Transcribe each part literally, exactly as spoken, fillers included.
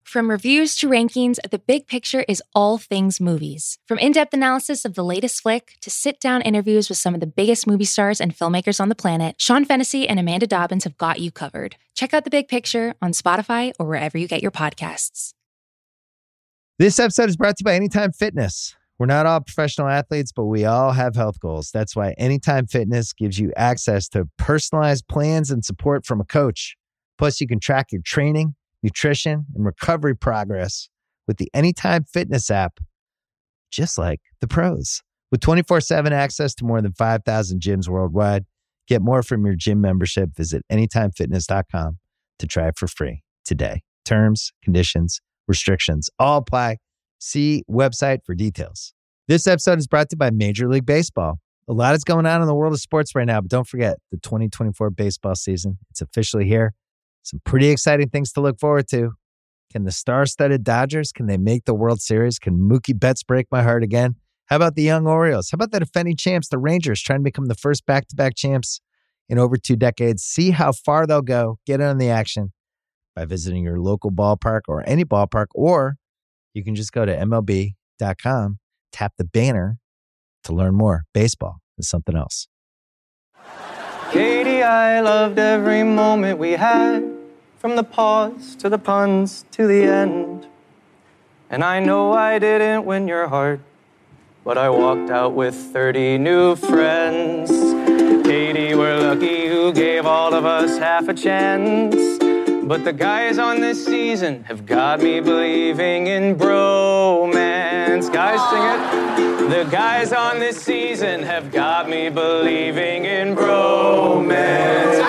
From reviews to rankings, The Big Picture is all things movies. From in-depth analysis of the latest flick to sit-down interviews with some of the biggest movie stars and filmmakers on the planet, Sean Fennessy and Amanda Dobbins have got you covered. Check out The Big Picture on Spotify or wherever you get your podcasts. This episode is brought to you by Anytime Fitness. We're not all professional athletes, but we all have health goals. That's why Anytime Fitness gives you access to personalized plans and support from a coach. Plus, you can track your training, nutrition, and recovery progress with the Anytime Fitness app, just like the pros. With twenty-four seven access to more than five thousand gyms worldwide, get more from your gym membership. Visit anytime fitness dot com to try it for free today. Terms, conditions, restrictions all apply. See website for details. This episode is brought to you by Major League Baseball. A lot is going on in the world of sports right now, but don't forget the twenty twenty-four baseball season. It's officially here. Some pretty exciting things to look forward to. Can the star-studded Dodgers, can they make the World Series? Can Mookie Betts break my heart again? How about the young Orioles? How about the defending champs, the Rangers, trying to become the first back-to-back champs in over two decades? See how far they'll go. Get in on the action by visiting your local ballpark or any ballpark, or you can just go to M L B dot com, tap the banner to learn more. Baseball is something else. Katie, I loved every moment we had, from the pause to the puns to the end. And I know I didn't win your heart, but I walked out with thirty new friends. Katie, we're lucky you gave all of us half a chance. But the guys on this season have got me believing in bromance. Guys, sing it. The guys on this season have got me believing in bromance.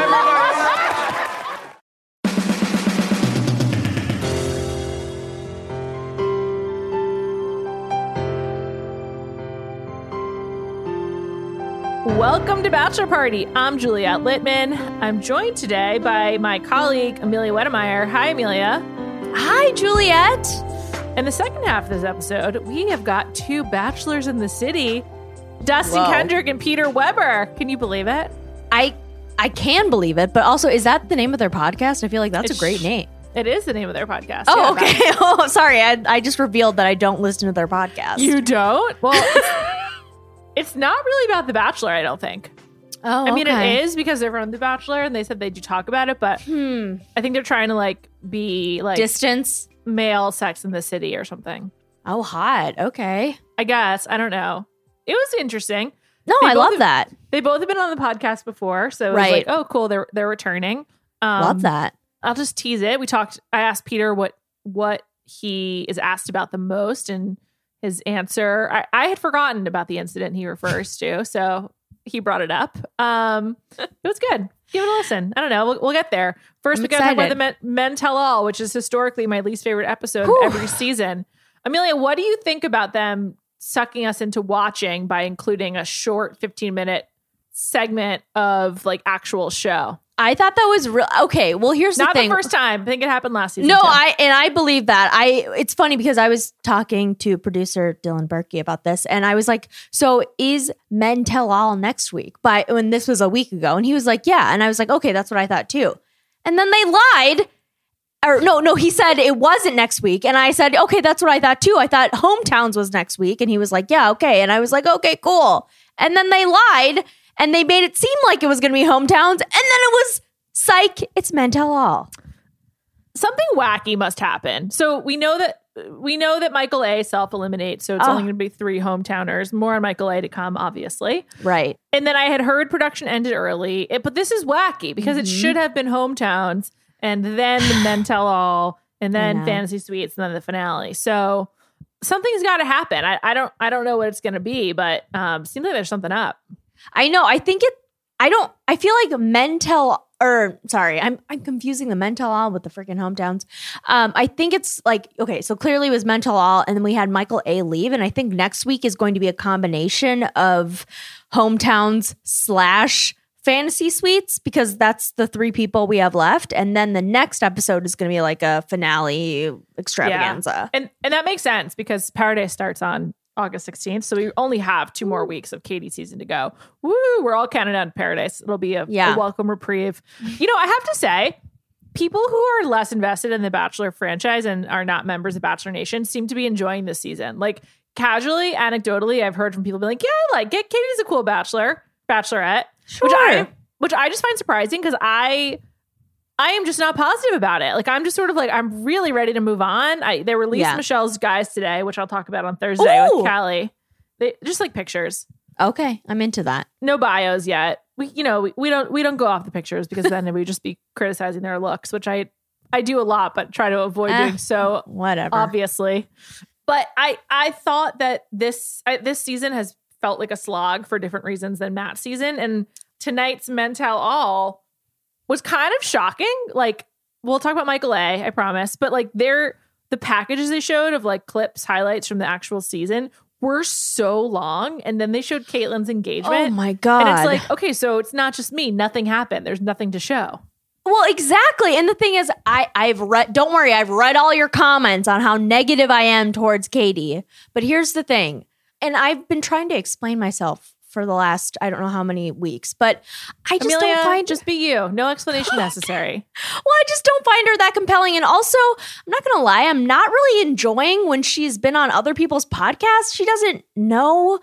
Welcome to Bachelor Party. I'm Juliette Littman. I'm joined today by my colleague, Amelia Wedemeyer. Hi, Amelia. Hi, Juliette. In the second half of this episode, we have got two bachelors in the city, Dustin Whoa. Kendrick and Peter Weber. Can you believe it? I I can believe it, but also, is that the name of their podcast? I feel like that's It's- a great name. It is the name of their podcast. Oh, Yeah, okay. that's- Oh, sorry. I, I just revealed that I don't listen to their podcast. You don't? Well, it's, it's not really about The Bachelor, I don't think. Oh, I mean, okay. it is because they're from The Bachelor and they said they do talk about it, but Hmm. I think they're trying to like be like Distance. male Sex in the City or something. Oh, hot. Okay. I guess. I don't know. It was interesting. No, They I both love have- that. They both have been on the podcast before, so it was Right. like, oh, cool, they're they're returning. Um, love that. I'll just tease it. We talked. I asked Peter what what he is asked about the most, and his answer. I, I had forgotten about the incident he refers to, so he brought it up. Um, it was good. Give it a listen. I don't know. We'll, we'll get there. First, I'm we got to talk about excited. the Men, Men Tell All, which is historically my least favorite episode Whew. of every season. Amelia, what do you think about them sucking us into watching by including a short fifteen minute segment of like actual show? I thought that was real. Okay. Well, here's Not the thing. the first time. I think it happened last season. No, too. I and I believe that. I it's funny because I was talking to producer Dylan Berkey about this, and I was like, "So is Men Tell All next week?" But when this was a week ago, and he was like, "Yeah," and I was like, "Okay, that's what I thought too." And then they lied, or no, no, he said it wasn't next week, and I said, "Okay, that's what I thought too." I thought Hometowns was next week, and he was like, "Yeah, okay," and I was like, "Okay, cool." And then they lied, and they made it seem like it was going to be Hometowns, and then it was. Psych, it's Men Tell All. Something wacky must happen. So we know that we know that Michael A self eliminates, so it's Oh. only going to be three hometowners. More on Michael A to come, obviously. Right. And then I had heard production ended early, it, but this is wacky because it Mm-hmm. should have been hometowns and then the Men Tell All and I then know. Fantasy Suites and then the finale. So something's got to happen. I, I don't I don't know what it's going to be, but um, seems like there's something up. I know. I think it. I don't. I feel like Men Tell. Or sorry, I'm I'm confusing the Men Tell All with the freaking hometowns. Um, I think it's like okay. So clearly it was Men Tell All, and then we had Michael A leave, and I think next week is going to be a combination of hometowns slash fantasy suites because that's the three people we have left, and then the next episode is going to be like a finale extravaganza. And and that makes sense because Paradise starts on August sixteenth. So we only have two more weeks of Katie season to go. Woo! We're all counting down Paradise. It'll be a, Yeah. a welcome reprieve. You know, I have to say, people who are less invested in the Bachelor franchise and are not members of Bachelor Nation seem to be enjoying this season. Like casually, anecdotally, I've heard from people be like, yeah, I like it. Katie's a cool Bachelor, Bachelorette, Sure. which I, which I just find surprising because I, I am just not positive about it. Like I'm just sort of like, I'm really ready to move on. I, they released Yeah. Michelle's guys today, which I'll talk about on Thursday Ooh. with Callie. They just like pictures. Okay, I'm into that. No bios yet. We, you know, we, we don't we don't go off the pictures because then we just be criticizing their looks, which I I do a lot, but try to avoid Eh, doing so. Whatever. Obviously, but I I thought that this I, this season has felt like a slog for different reasons than Matt's season, and tonight's Men Tell All was kind of shocking. Like we'll talk about Michael A. I promise, but like they're the packages they showed of like clips, highlights from the actual season were so long, and then they showed Caitlin's engagement. Oh my God. And it's like, okay, so it's not just me. Nothing happened. There's nothing to show. Well, exactly. And the thing is, I, I've read, don't worry, I've read all your comments on how negative I am towards Katie. But here's the thing. And I've been trying to explain myself for the last, I don't know how many weeks, but I just Amelia, don't find just be you. No explanation necessary. Well, I just don't find her that compelling. And also, I'm not going to lie, I'm not really enjoying when she's been on other people's podcasts. She doesn't know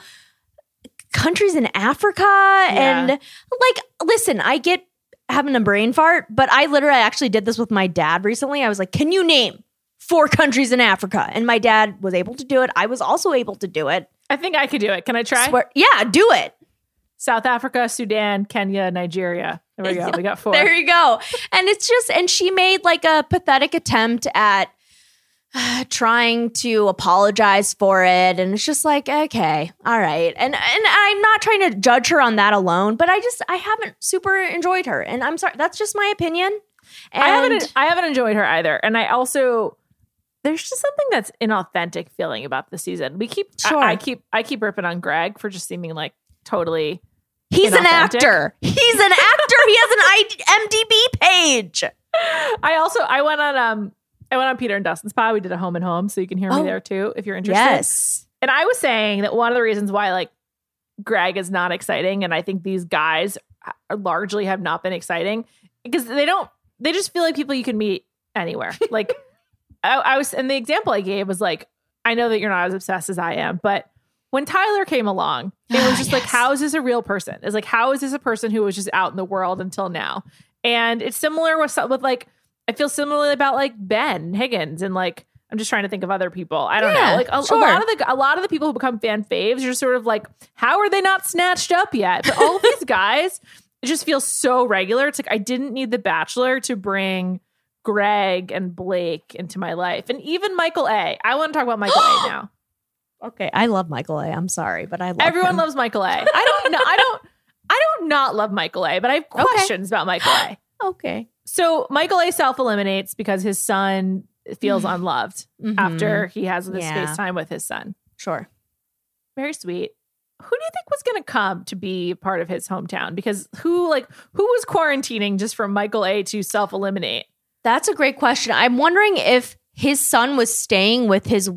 countries in Africa. And like, listen, I get having a brain fart, but I literally actually did this with my dad recently. I was like, can you name four countries in Africa? And my dad was able to do it. I was also able to do it. I think I could do it. Can I try? Swear- yeah, do it. South Africa, Sudan, Kenya, Nigeria. There we go. We got four. There you go. And it's just, and she made like a pathetic attempt at uh, trying to apologize for it. And it's just like, okay, all right. And and I'm not trying to judge her on that alone, but I just, I haven't super enjoyed her. And I'm sorry, that's just my opinion. And I haven't I haven't enjoyed her either. And I also there's just something that's inauthentic feeling about the season. We keep Sure. I, I keep I keep ripping on Greg for just seeming like totally he's an inauthentic. actor. He's an actor. He has an I M D B page. I also I went on um I went on Peter and Dustin's pod. We did a home and home, so you can hear me Oh. there too if you're interested. Yes. And I was saying that one of the reasons why like Greg is not exciting, and I think these guys are largely have not been exciting because they don't. They just feel like people you can meet anywhere. Like I, I was, and the example I gave was like, I know that you're not as obsessed as I am, but when Tyler came along, it was just like, Yes. how is this a real person? It's like, how is this a person who was just out in the world until now? And it's similar with with like, I feel similarly about like Ben Higgins and like. I'm just trying to think of other people. I don't Yeah, know. Like a, sure. a lot of the a lot of the people who become fan faves, you're sort of like, how are they not snatched up yet? But all of these guys, it just feels so regular. It's like I didn't need The Bachelor to bring Greg and Blake into my life, and even Michael A. I want to talk about Michael A. now. Okay, I love Michael A. I'm sorry, but I love Everyone him. loves Michael A. I don't know. I don't. I don't not love Michael A. But I have questions about Michael A. Okay. So Michael A. self eliminates because his son feels unloved Mhm. after he has this Yeah. FaceTime with his son. Sure. Very sweet. Who do you think was going to come to be part of his hometown? Because who, like, who was quarantining just for Michael A. to self eliminate? That's a great question. I'm wondering if his son was staying with his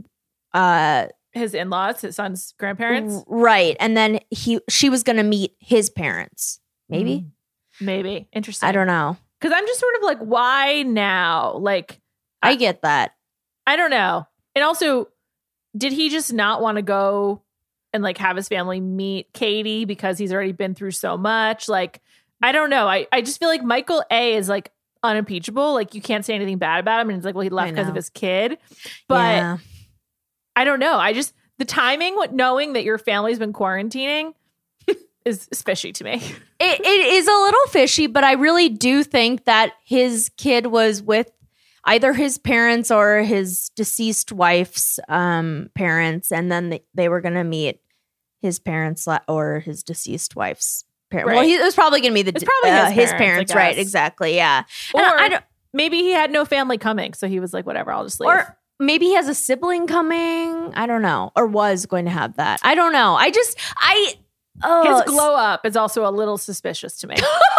uh His in laws, his son's grandparents? r- right, and then he she was going to meet his parents. Maybe. Maybe. Interesting. I don't know. Because I'm just sort of like, why now? Like, I get that. I don't know. And also, did he just not want to go and like have his family meet Katie because he's already been through so much? Like, I don't know. I, I just feel like Michael A. is like unimpeachable. Like, you can't say anything bad about him. And it's like, well, he left because know. of his kid. But Yeah. I don't know. I just, the timing, what knowing that your family's been quarantining is, is fishy to me. It, it is a little fishy, but I really do think that his kid was with either his parents or his deceased wife's um, parents, and then they, they were going to meet his parents la- or his deceased wife's parents. Well, Right. he, it was probably going to be the It's probably uh, his his parents, I parents, right? guess. Exactly, yeah. Or And I, I don't, maybe he had no family coming. So he was like, whatever, I'll just leave. or maybe he has a sibling coming. I don't know, or was going to have that. I don't know. I just I oh his glow up is also a little suspicious to me.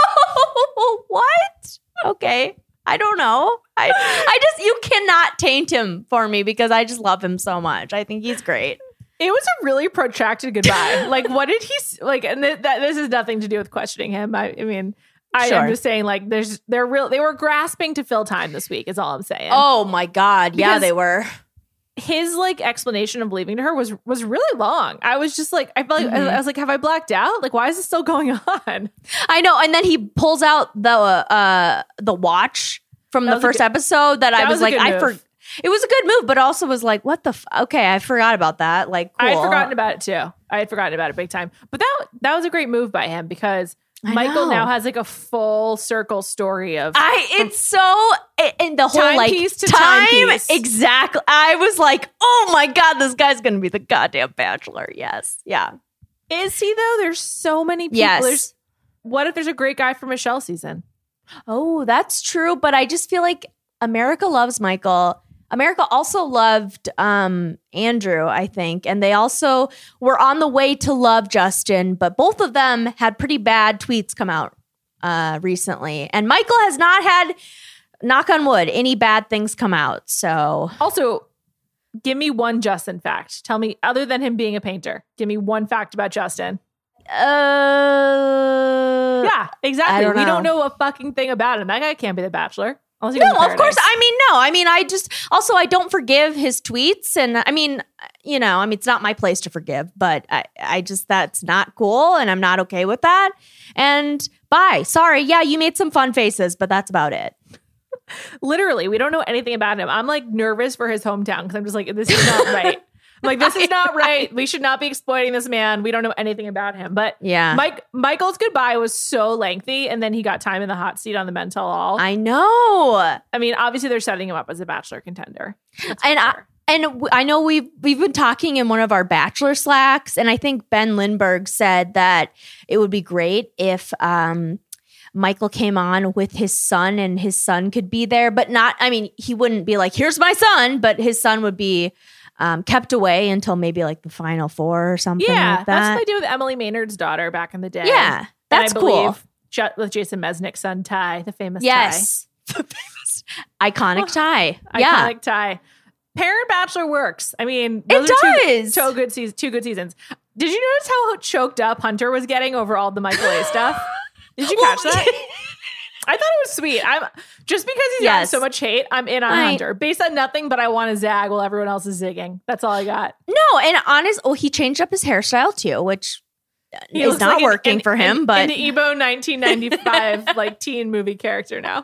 what? Okay. I don't know. I I just you cannot taint him for me because I just love him so much. I think he's great. It was a really protracted goodbye. Like, what did he s- like? And th- that this has nothing to do with questioning him. I, I mean, I Sure. am just saying, like, there's they're real. They were grasping to fill time this week. Is all I'm saying. Oh my God. Yeah, Because- they were. His like explanation of leaving to her was was really long. I was just like, I felt like Mhm. I was like, have I blacked out? Like, why is this still going on? I know. And then he pulls out the uh the watch from That the was a first good- episode that, that I was, was a like, good I move. for it was a good move, but also was like, what the f- okay, I forgot about that. Like, cool. I had forgotten about it too. I had forgotten about it big time. But that that was a great move by him because I Michael know. now has like a full circle story of I it's so and the whole like Timepiece to time timepiece. exactly. I was like, oh my God, this guy's gonna be the goddamn Bachelor. Yes, yeah, Is he though? There's so many people. yes. There's, what if there's a great guy for Michelle season? Oh, that's true. But I just feel like America loves Michael. America also loved um, Andrew, I think. And they also were on the way to love Justin, but both of them had pretty bad tweets come out uh, recently. And Michael has not had, knock on wood, any bad things come out. So Also, give me one Justin fact. Tell me, other than him being a painter, give me one fact about Justin. Uh, Yeah, exactly. I don't we know. don't know a fucking thing about him. That guy can't be the Bachelor. Unless he No, goes to of course. Paradise. I mean, no. I mean, I just also I don't forgive his tweets, and I mean, you know, I mean, it's not my place to forgive, but I, I just that's not cool, and I'm not okay with that. And bye. Sorry. Yeah, you made some fun faces, but that's about it. Literally, we don't know anything about him. I'm like nervous for his hometown because I'm just like, this is not right. I'm like, this is not right. We should not be exploiting this man. We don't know anything about him. But Yeah, Mike Michael's goodbye was so lengthy, and then he got time in the hot seat on the Men Tell All. I, I know. mean, obviously they're setting him up as a Bachelor contender. That's And for I, sure. and w- I know we've we've been talking in one of our Bachelor Slacks, and I think Ben Lindbergh said that it would be great if um, Michael came on with his son, and his son could be there, but not. I mean, he wouldn't be like, "Here's my son," but his son would be um, kept away until maybe like the final four or something yeah, like that's that. what they do with Emily Maynard's daughter back in the day. Yeah, And that's I believe cool. J- with Jason Mesnick's son Ty, the famous Yes, the famous iconic tie. Ty. Yeah, Iconic Ty. Parent Bachelor works. I mean, it those are two- does. Two good seasons. Two good seasons. Did you notice how choked up Hunter was getting over all the Michael A stuff? Did you catch Well, that? I thought it was sweet. I'm just because he's gotten Yes. so much hate. I'm in on I- Hunter based on nothing, but I want to zag while everyone else is zigging. That's all I got. No, and honest, oh, he changed up his hairstyle too, which He is looks not like an- working an- for him. an- but an Ebo nineteen ninety-five like teen movie character now.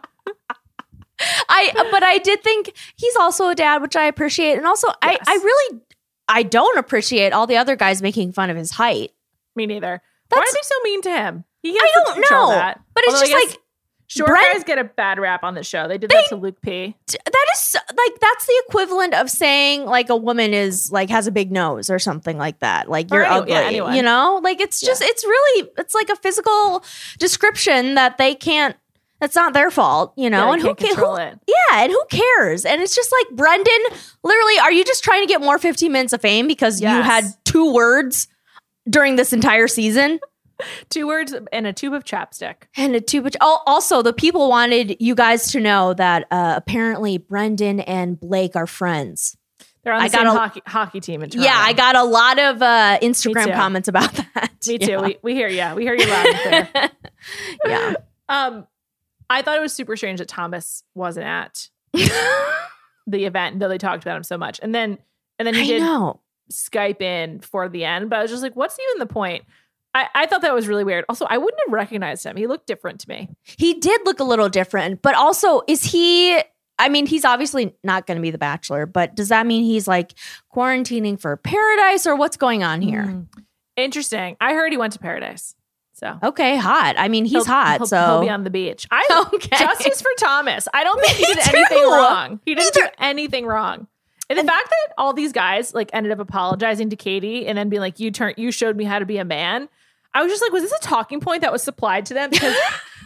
I, but I did think he's also a dad, which I appreciate, and also I, Yes. I really, I don't appreciate all the other guys making fun of his height. Me neither. Why That's- are they so mean to him? He gets I to don't control know, that. but it's Although I just guess like short Brent- guys get a bad rap on the show. They did that to Luke P. t- that is so- like that's the equivalent of saying like a woman is like has a big nose or something like that. Like Or you're any- ugly, yeah, anyone. you know? Like it's just it's really it's like a physical description that they can't. That's not their fault, you know. Yeah, and they who can't can control who, it. Yeah, and who cares? And it's just like Brendan. Literally, are you just trying to get more fifteen minutes of fame because you Yes. had two words during this entire season? Two words and a tube of chapstick. And a too much. Oh, also, the people wanted you guys to know that uh, apparently Brendan and Blake are friends. They're on the I got same a- hockey hockey team in Toronto. Yeah, I got a lot of uh, Instagram too. comments about that. Me too. Yeah. We, we hear you. We hear you loud and clear. yeah. Um, I thought it was super strange that Thomas wasn't at the event, though they talked about him so much. And then and then he I did know. Skype in for the end, but I was just like, what's even the point? I, I thought that was really weird. Also, I wouldn't have recognized him. He looked different to me. He did look a little different, but also, is he? I mean, he's obviously not going to be the Bachelor, but does that mean he's like quarantining for Paradise or what's going on here? Mm. Interesting. I heard he went to Paradise. So Okay, hot. I mean, he's he'll- hot, he'll, so he'll be on the beach. I Okay. justice for Thomas. I don't think he Me did anything too. wrong. He didn't Me do anything wrong. And the fact that all these guys like ended up apologizing to Katie and then being like, "You turned, you showed me how to be a man." I was just like, was this a talking point that was supplied to them? Because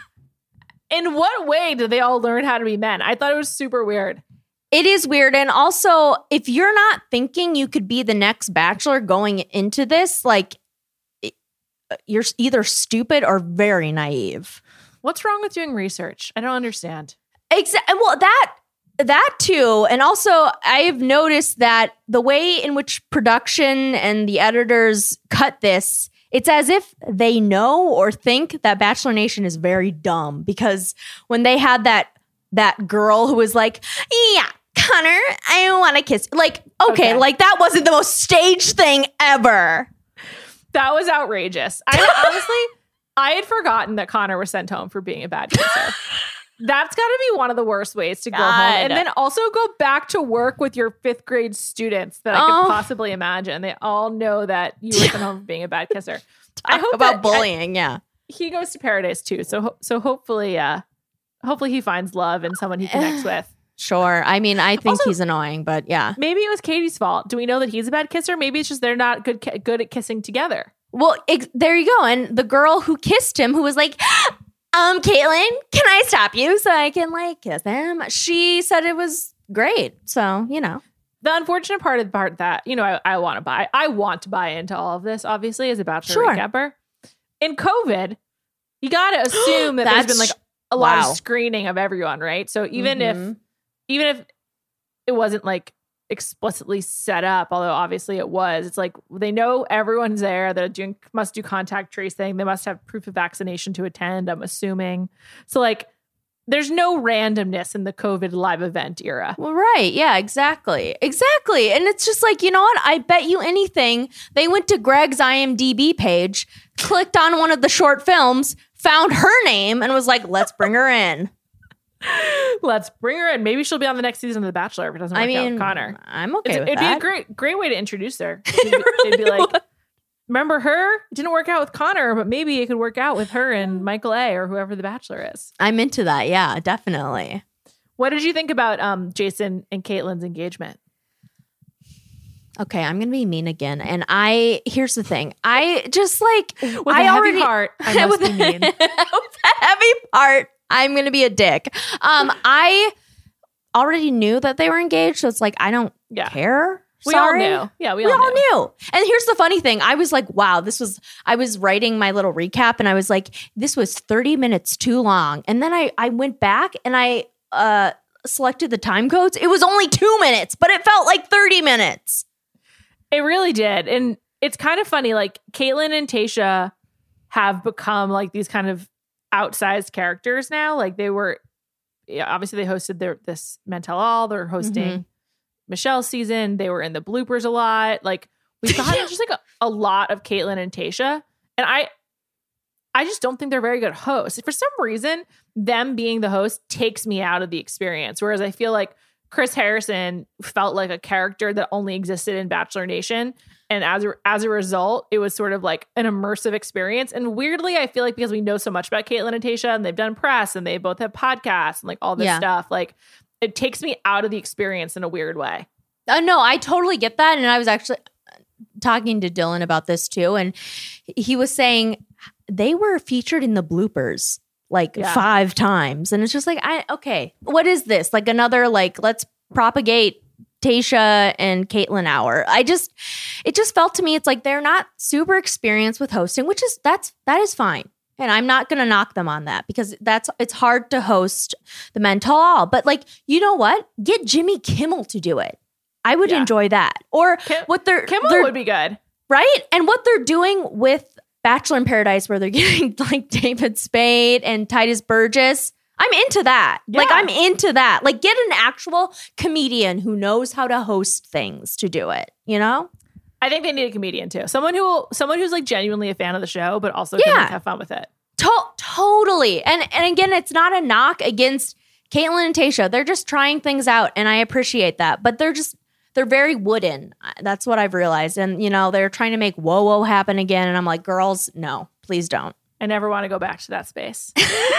in what way did they all learn how to be men? I thought it was super weird. It is weird. And also, if you're not thinking you could be the next Bachelor going into this, like it- you're either stupid or very naive. What's wrong with doing research? I don't understand. Exactly. Well, that that too, and also I have noticed that the way in which production and the editors cut this it's as if they know or think that Bachelor Nation is very dumb, because when they had that that girl who was like, yeah, Connor, I want to kiss. Like, okay, okay, like that wasn't the most staged thing ever. That was outrageous. I honestly, I had forgotten that Connor was sent home for being a bad kisser. That's got to be one of the worst ways to go God. home. And then also go back to work with your fifth grade students that I Oh. could possibly imagine. They all know that you were sent home for being a bad kisser. I Talk hope about that- bullying. Yeah. I- he goes to paradise too. So ho- so hopefully, uh, hopefully he finds love and someone he connects with. Sure. I mean, I think Also- he's annoying, but yeah. Maybe it was Katie's fault. Do we know that he's a bad kisser? Maybe it's just they're not good ki- good at kissing together. Well, ex- there you go. And the girl who kissed him, who was like, um, Caitlin, can I stop you so I can like kiss him? She said it was great. So, you know. The unfortunate part of the part that, you know, I, I want to buy, I want to buy into all of this, obviously, as a Bachelor Sure. recapper. In COVID, you got to assume that there's That's- been like a lot wow. of screening of everyone, right? So even Mhm. if, even if it wasn't like explicitly set up, although obviously it was, it's like they know everyone's there. They're doing, must do contact tracing. They must have proof of vaccination to attend, I'm assuming. So like, there's no randomness in the COVID live event era. Well, right. Yeah, exactly. Exactly. And it's just like, you know what? I bet you anything. They went to Greg's I M D B page, clicked on one of the short films, found her name, and was like, let's bring her in. Let's bring her in. Maybe she'll be on the next season of The Bachelor if it doesn't work I mean, out with Connor. I'm okay It's- with it'd that. be a great, great way to introduce her. They'd be, they'd be like, remember her? It didn't work out with Connor, but maybe it could work out with her and Michael A. or whoever The Bachelor is. I'm into that. Yeah, definitely. What did you think about um, Jason and Caitlin's engagement? Okay, I'm gonna be mean again. And I here's the thing. I just like With I a heavy already heart, I must with be mean. with a heavy heart, I'm gonna be a dick. Um, I already knew that they were engaged, so it's like I don't Yeah. care. We Sorry. all knew. Yeah, we, We all, all knew. knew. And here's the funny thing. I was like, wow, this was, I was writing my little recap and I was like, this was thirty minutes too long. And then I, I went back and I uh, selected the time codes. It was only two minutes, but it felt like thirty minutes. It really did. And it's kind of funny. Like Caitlin and Tayshia have become like these kind of outsized characters now. Like they were, yeah, obviously they hosted their this Men Tell All. They're hosting Mhm. Michelle's season. They were in the bloopers a lot. Like we've gotten just like a, a lot of Caitlin and Tayshia. And I, I just don't think they're very good hosts. For some reason, them being the host takes me out of the experience. Whereas I feel like Chris Harrison felt like a character that only existed in Bachelor Nation. And as a, as a result, it was sort of like an immersive experience. And weirdly, I feel like because we know so much about Caitlin and Tayshia and they've done press and they both have podcasts and like all this Yeah. stuff, like it takes me out of the experience in a weird way. Uh, no, I totally get that. And I was actually talking to Dylan about this too. And he was saying they were featured in the bloopers like Yeah. five times. And it's just like, I, okay, what is this? Like another, like, let's propagate Tayshia and Caitlin hour. I just, it just felt to me, it's like they're not super experienced with hosting, which is, that's, that is fine. And I'm not going to knock them on that because that's, it's hard to host the Men Tell All. But like, you know what? Get Jimmy Kimmel to do it. I would Yeah. enjoy that. Or Kim- what they're, Kimmel they're would be good. right? And what they're doing with Bachelor in Paradise, where they're getting like David Spade and Titus Burgess. I'm into that. Yeah. Like, I'm into that. Like, get an actual comedian who knows how to host things to do it, you know? I think they need a comedian too. Someone who will, someone who's like genuinely a fan of the show, but also Yeah. can like, have fun with it. To- totally. And and again, it's not a knock against Caitlin and Tayshia. They're just trying things out, and I appreciate that. But they're just, they're very wooden. That's what I've realized. And, you know, they're trying to make whoa whoa happen again. And I'm like, girls, no, please don't. I never want to go back to that space.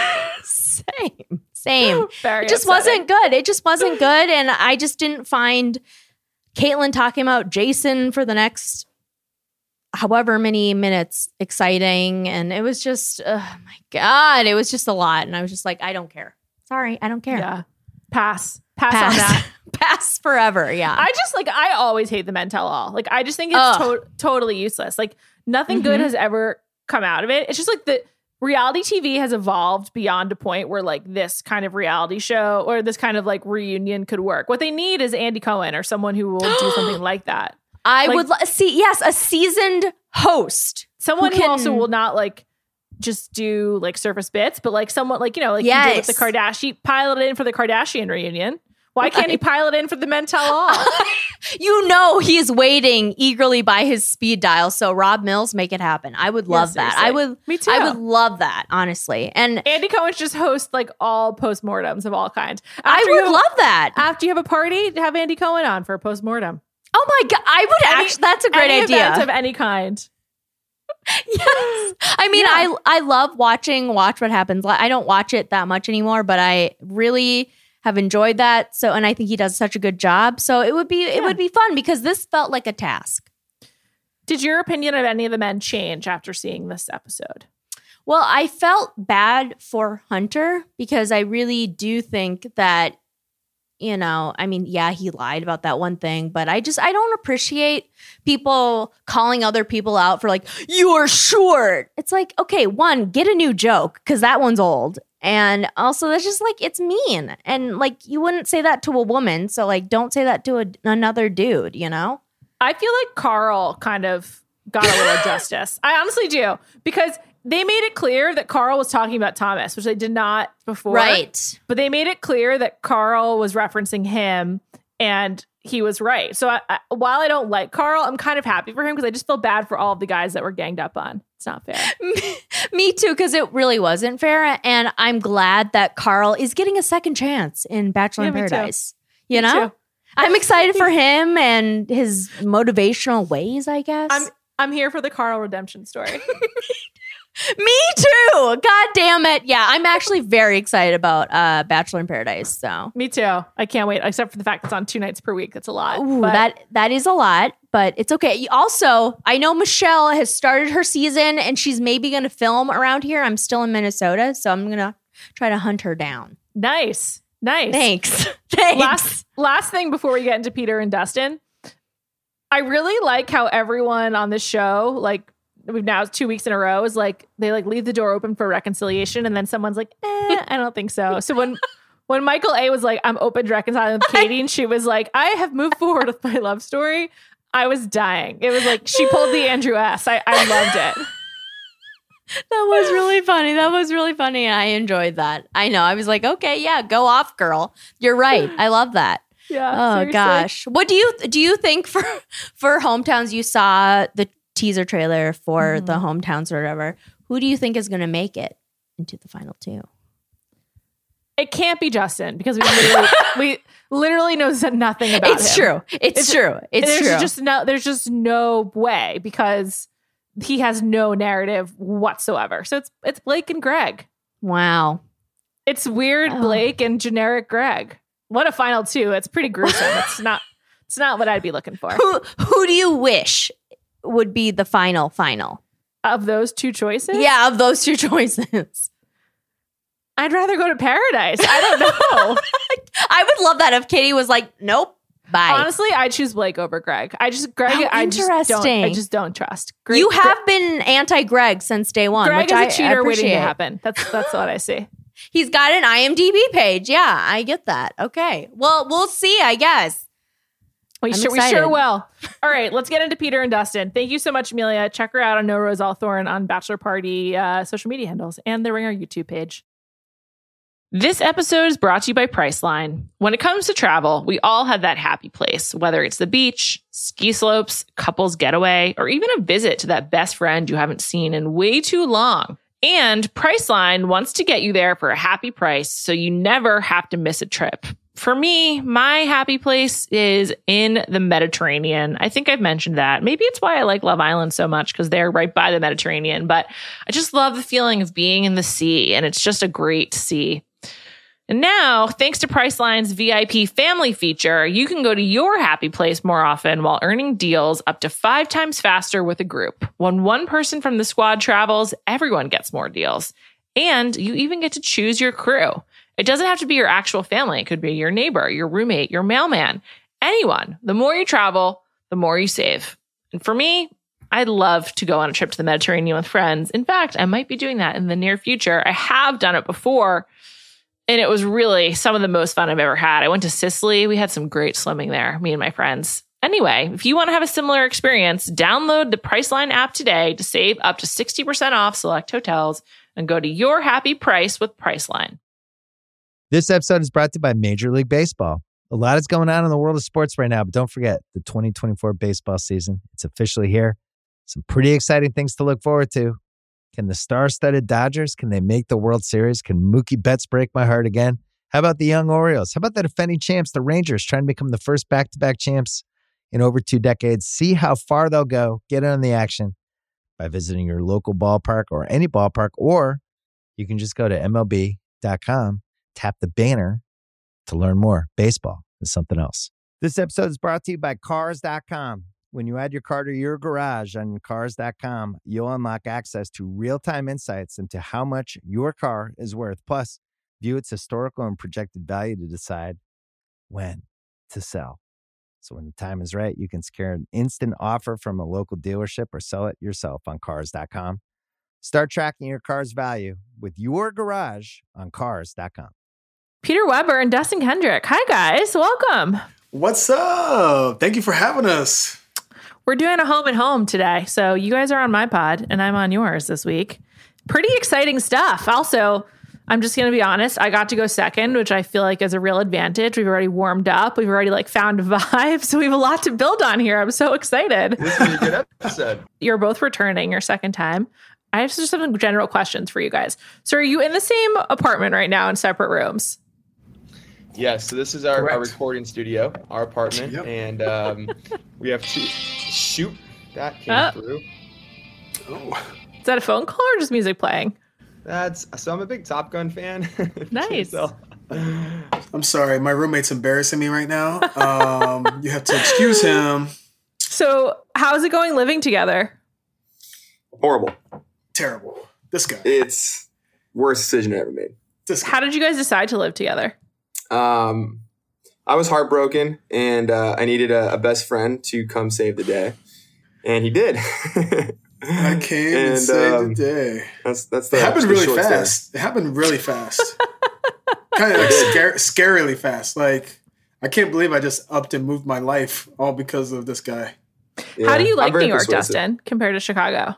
Same. Same. Very It just upsetting. wasn't good. It just wasn't good. And I just didn't find Caitlin talking about Jason for the next however many minutes exciting. And it was just, oh my God, it was just a lot. And I was just like, I don't care. Sorry, I don't care. Yeah. Pass. Pass, Pass. on that. Pass forever. Yeah. I just like, I always hate the Men Tell All. Like, I just think it's Ugh. to- totally useless. Like, nothing good Mhm. has ever come out of it. It's just like the reality T V has evolved beyond a point where like this kind of reality show or this kind of like reunion could work. What they need is Andy Cohen or someone who will do something like that. I like- would lo- see, yes, a seasoned host. Someone Who who, can- also will not like just do like surface bits, but like someone like, you know, like he did with Yes. the Kardashian, piloted in for the Kardashian reunion. Why can't he pilot in for the Men Tell All? You know he's waiting eagerly by his speed dial. So Rob Mills, make it happen. I would love Yeah, that. I seriously. would. Me too. I would love that, honestly. And Andy Cohen just hosts like all postmortems of all kinds. I After would you- love that. After you have a party, have Andy Cohen on for a postmortem. Oh my god, I would Any- actually. That's a great Any idea. event of any kind. Yes. I mean, Yeah. I I love watching Watch What Happens. I don't watch it that much anymore, but I really have enjoyed that. So, and I think he does such a good job. So it would be it Yeah. would be fun because this felt like a task. Did your opinion of any of the men change after seeing this episode? Well, I felt bad for Hunter because I really do think that, you know, I mean, yeah, he lied about that one thing, but I just, I don't appreciate people calling other people out for like, you're short. It's like, okay, one, get a new joke because that one's old. And also, that's just like, it's mean. And like, you wouldn't say that to a woman. So, like, don't say that to a, another dude, you know? I feel like Carl kind of got a little justice. I honestly do, because they made it clear that Carl was talking about Thomas, which they did not before. Right. But they made it clear that Carl was referencing him and he was right. So I, I, while I don't like Carl, I'm kind of happy for him because I just feel bad for all of the guys that were ganged up on. It's not fair. Me too, because it really wasn't fair. And I'm glad that Carl is getting a second chance in Bachelor Yeah, in me too. Paradise. You Me know? too. I'm excited for him and his motivational ways, I guess. I'm I'm here for the Carl redemption story. Me too. God damn it. Yeah, I'm actually very excited about uh, Bachelor in Paradise. So Me too. I can't wait, except for the fact it's on two nights per week. That's a lot. Ooh, But that that is a lot, but it's okay. You- Also, I know Michelle has started her season and she's maybe going to film around here. I'm still in Minnesota, so I'm going to try to hunt her down. nice. Nice. Thanks. Thanks. Last last thing before we get into Peter and Dustin. I really like how everyone on this show, like we've now two weeks in a row, is like they like leave the door open for reconciliation, and then someone's like, eh, I don't think so. So when when Michael A was like, I'm open to reconciling with Katie, and she was like, I have moved forward with my love story, I was dying. It was like she pulled the Andrew S. I, I loved it. That was really funny. That was really funny. I enjoyed that. I know. I was like, okay, yeah, go off, girl. You're right. I love that. Yeah. Oh seriously. gosh. What do you do you think for for hometowns? You saw the teaser trailer for Mm-hmm. the hometowns or whatever. Who do you think is going to make it into the final two? It can't be Justin because we literally we literally know nothing about It's him. true. It's, It's- true. It's there's true. just no there's just no way because he has no narrative whatsoever. So it's it's Blake and Greg. Wow. It's weird Oh. Blake and generic Greg. What a final two. It's pretty gruesome. It's not it's not what I'd be looking for. Who who do you wish would be the final final? Of those two choices? Yeah, of those two choices. I'd rather go to Paradise. I don't know. I would love that if Katie was like, nope, bye. Honestly, I choose Blake over Greg. I just Greg How I just don't interesting. I just don't trust. Greg, you have been anti-Greg since day one, Greg which is I a cheater waiting appreciate. to happen. That's that's what I see. He's got an I M D B page. Yeah, I get that. Okay. Well, we'll see, I guess. We I'm sure, we excited. sure will. All right, let's get into Peter and Dustin. Thank you so much, Amelia. Check her out on No Rose Althorn on Bachelor Party uh, social media handles and the Ringer YouTube page. This episode is brought to you by Priceline. When it comes to travel, we all have that happy place, whether it's the beach, ski slopes, couples getaway, or even a visit to that best friend you haven't seen in way too long. And Priceline wants to get you there for a happy price so you never have to miss a trip. For me, my happy place is in the Mediterranean. I think I've mentioned that. Maybe it's why I like Love Island so much because they're right by the Mediterranean. But I just love the feeling of being in the sea, and it's just a great sea. And now, thanks to Priceline's V I P family feature, you can go to your happy place more often while earning deals up to five times faster with a group. When one person from the squad travels, everyone gets more deals. And you even get to choose your crew. It doesn't have to be your actual family. It could be your neighbor, your roommate, your mailman, anyone. The more you travel, the more you save. And for me, I'd love to go on a trip to the Mediterranean with friends. In fact, I might be doing that in the near future. I have done it before, and it was really some of the most fun I've ever had. I went to Sicily. We had some great swimming there, me and my friends. And Anyway, if you want to have a similar experience, download the Priceline app today to save up to sixty percent off select hotels and go to your happy price with Priceline. This episode is brought to you by Major League Baseball. A lot is going on in the world of sports right now, but don't forget the twenty twenty-four baseball season. It's officially here. Some pretty exciting things to look forward to. Can the star-studded Dodgers, can they make the World Series? Can Mookie Betts break my heart again? How about the young Orioles? How about the defending champs, the Rangers, trying to become the first back-to-back champs in over two decades? See how far they'll go. Get in on the action by visiting your local ballpark or any ballpark, or you can just go to M L B dot com, tap the banner to learn more. Baseball is something else. This episode is brought to you by Cars dot com. When you add your car to your garage on Cars dot com, you'll unlock access to real-time insights into how much your car is worth. Plus, view its historical and projected value to decide when to sell. So when the time is right, you can secure an instant offer from a local dealership or sell it yourself on Cars dot com. Start tracking your car's value with your garage on Cars dot com. Peter Weber and Dustin Kendrick. Hi, guys. Welcome. What's up? Thank you for having us. We're doing a home and home today. So you guys are on my pod and I'm on yours this week. Pretty exciting stuff. Also, I'm just going to be honest. I got to go second, which I feel like is a real advantage. We've already warmed up. We've already like found a vibe. So we have a lot to build on here. I'm so excited. This is a good episode. You're both returning your second time. I have just some general questions for you guys. So are you in the same apartment right now in separate rooms? Yes, so this is our, Correct. our recording studio, our apartment, Yep. and um, we have two. Shoot, that came Oh. through. Oh, Is that a phone call or just music playing? That's so. I'm a big Top Gun fan. Nice. So- I'm sorry. My roommate's embarrassing me right now. Um, you have to excuse him. So how's it going living together? Horrible. Terrible. This guy. It's worst decision I ever made. This guy. How did you guys decide to live together? Um, I was heartbroken, and uh, I needed a, a best friend to come save the day, and he did. I came and, saved um, the day. That's that's the It happened the really short fast. It happened really fast. Kind of like scare, scarily fast. Like, I can't believe I just upped and moved my life all because of this guy. story. How Yeah, do you I'm like very New York, persuasive. Dustin, compared to Chicago?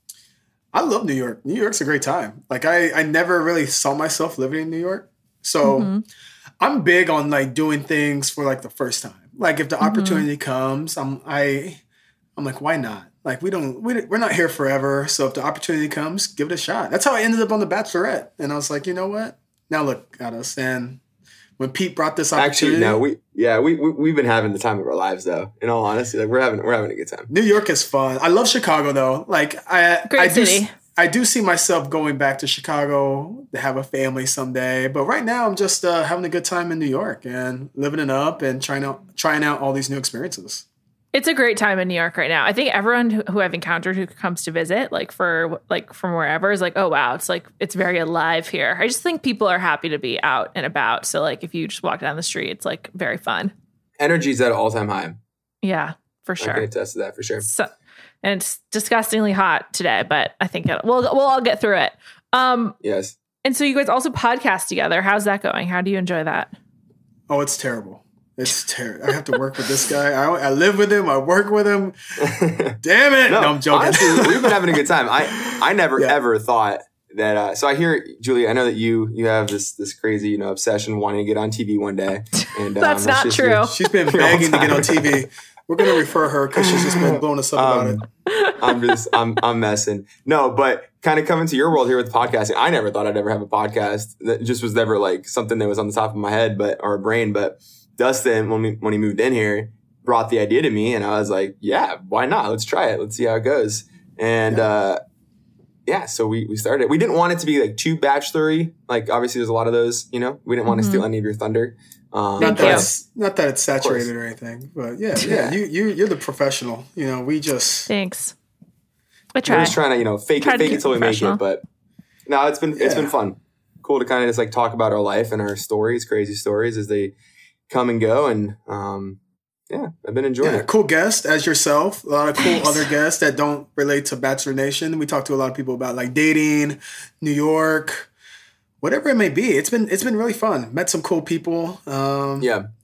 I love New York. New York's a great time. Like, I, I never really saw myself living in New York. So Mm-hmm. I'm big on like doing things for like the first time. Like if the Mm-hmm. opportunity comes, I'm I I'm like, why not? Like we don't we, we're not here forever. So if the opportunity comes, give it a shot. That's how I ended up on The Bachelorette. And I was like, you know what? Now look at us. And when Pete brought this opportunity, Actually, no, we yeah we, we we've been having the time of our lives though. In all honesty, like we're having we're having a good time. New York is fun. I love Chicago though. Like I Great I do, city. I do see myself going back to Chicago to have a family someday. But right now I'm just uh, having a good time in New York and living it up and trying out trying out all these new experiences. It's a great time in New York right now. I think everyone who, who I've encountered who comes to visit, like for like from wherever, is like, oh wow, it's like it's very alive here. I just think people are happy to be out and about. So like if you just walk down the street, it's like very fun. Energy's at an all time high. Yeah, for I can sure. attest to that for sure. So, and it's disgustingly hot today, but I think it, we'll we'll all get through it. Um, Yes. and so you guys also podcast together. How's that going? How do you enjoy that? Oh, it's terrible. It's terrible. I have to work with this guy. I, I live with him. I work with him. Damn it. No, I'm joking. Honestly, we've been having a good time. I I never Yeah. ever thought that. Uh, so I hear, Julie, I know that you you have this this crazy you know obsession wanting to get on T V one day. And um, That's not just true. your- She's been your begging to get on all-time. T V. We're going to refer her because she's just been blowing us up about Um, it. I'm just I'm I'm messing. No, but kind of coming to your world here with podcasting. I never thought I'd ever have a podcast. That just was never like something that was on the top of my head, but or brain. But Dustin, when we when he moved in here, brought the idea to me, and I was like, yeah, why not? Let's try it. Let's see how it goes. And Yeah. uh, yeah, so we we started. We didn't want it to be like too bachelory. Like obviously, there's a lot of those. You know, we didn't want Mhm. to steal any of your thunder. Um, Not Thank that, you. it's, not that it's saturated or anything, but yeah, yeah, you, you, you're the professional. You know, we just, Thanks. I We're try. just trying to, you know, fake Try it, to fake it keep till we make professional. it. But no, it's been it's been Yeah. fun. Cool to kind of just like talk about our life and our stories, crazy stories as they come and go. And um, yeah, I've been enjoying yeah, it. cool guest as yourself. A lot of cool Thanks. other guests that don't relate to Bachelor Nation. We talk to a lot of people about like dating, New York, whatever it may be. It's been it's been really fun. Met some cool people. Um, Yeah.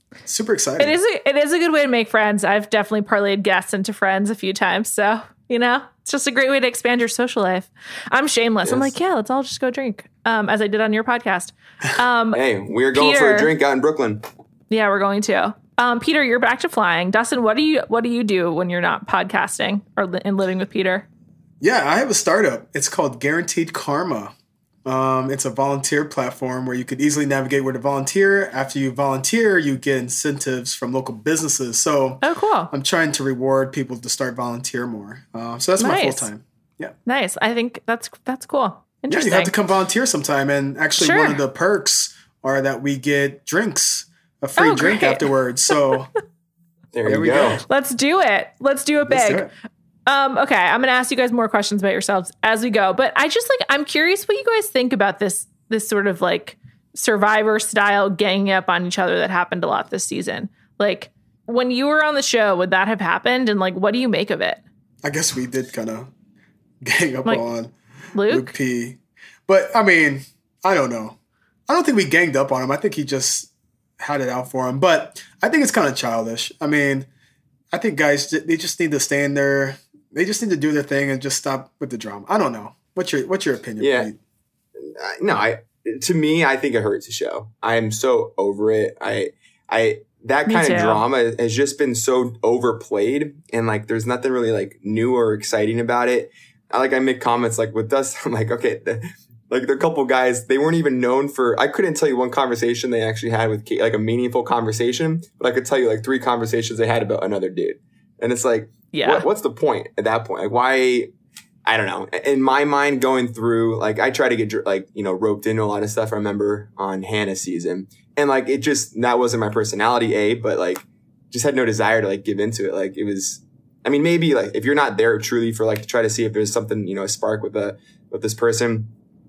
super excited. It is a, it is a good way to make friends. I've definitely parlayed guests into friends a few times. So, you know, it's just a great way to expand your social life. I'm shameless. Yes. I'm like, yeah, let's all just go drink, um, as I did on your podcast. Um, Hey, we're going Peter, for a drink out in Brooklyn. Yeah, we're going to. Um, Peter, you're back to flying. Dustin, what do you what do you do when you're not podcasting or li- and living with Peter? Yeah, I have a startup. It's called Guaranteed Karma. Um, it's a volunteer platform where you could easily navigate where to volunteer. After you volunteer, you get incentives from local businesses. So Oh, cool. I'm trying to reward people to start volunteer more. Uh, so that's Nice. my full time. Yeah. Nice. I think that's that's cool. Yeah, Interesting. you have to come volunteer sometime. And actually, Sure. one of the perks are that we get drinks, a free Oh, drink great. afterwards. So There, there you we go. go. Let's do it. Let's do it Let's big. do it. Um, okay, I'm gonna ask you guys more questions about yourselves as we go. But I just like I'm curious what you guys think about this this sort of like Survivor style ganging up on each other that happened a lot this season. Like when you were on the show, would that have happened? And like, what do you make of it, I guess we did kind of gang up Like, on Luke? Luke P. But I mean, I don't know. I don't think we ganged up on him. I think he just had it out for him. But I think it's kind of childish. I mean, I think guys, they just need to stay in there. They just need to do their thing and just stop with the drama. I don't know. What's your What's your opinion? Yeah. Pete? Uh, no, I to me, I think it hurts the show. I'm so over it. I, I that Me kind too. of drama has just been so overplayed, and like, there's nothing really like new or exciting about it. I like I make comments like with Dust. I'm like, okay, the, like the couple guys, they weren't even known for. I couldn't tell you one conversation they actually had with Kate, like a meaningful conversation, but I could tell you like three conversations they had about another dude, and it's like, Yeah. what, what's the point at that point? Like, why? I don't know. In my mind, going through, like, I try to get, like, you know, roped into a lot of stuff I remember on Hannah's season. And, like, it just, that wasn't my personality, A, but, like, just had no desire to, like, give into it. Like, it was, I mean, maybe, like, if you're not there truly for, like, to try to see if there's something, you know, a spark with a, with this person,